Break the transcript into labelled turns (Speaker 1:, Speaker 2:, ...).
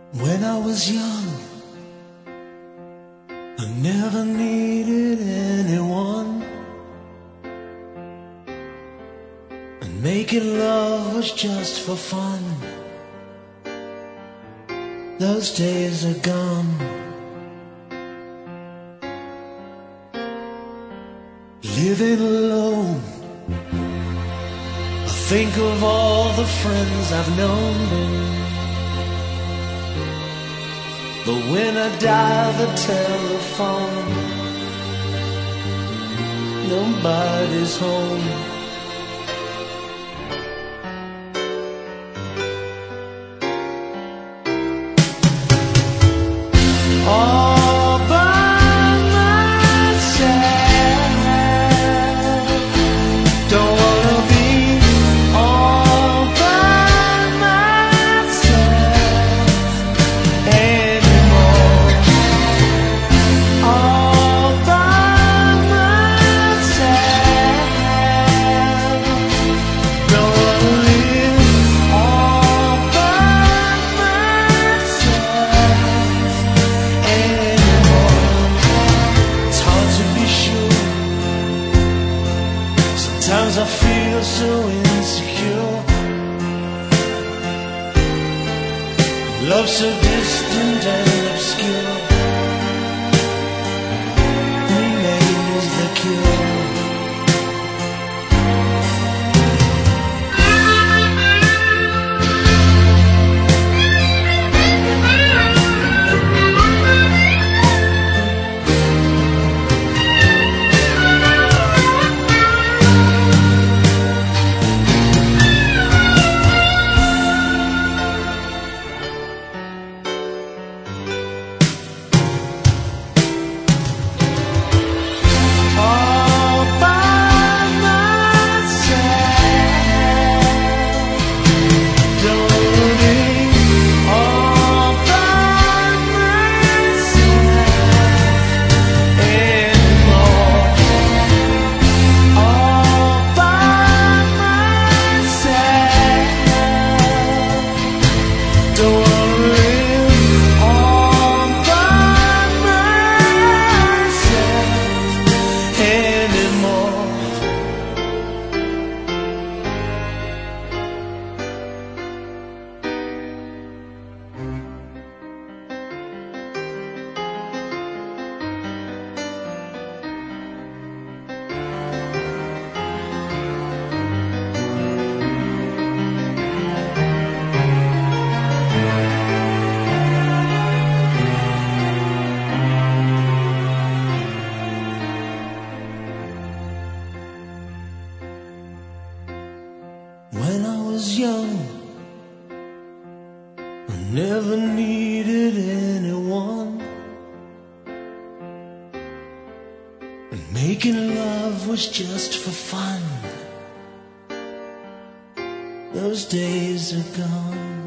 Speaker 1: When I was young, I never needed anyone, and making love was just for fun. Those days are gone. Living alone, I think of all the friends I've known. But when I dial the telephone, nobody's home. All by myself, don't wanna be all by myself anymore. All by myself, don't wanna live all by myself anymore. It's hard to be sure. Sometimes I feel so insecure. Love so distant and obscure remains the cure. All by myself, don't be all by myself anymore. All by myself, don't wanna live all by myself anymore. When I was young, I never needed anyone, and making love was just for fun. Those days are gone.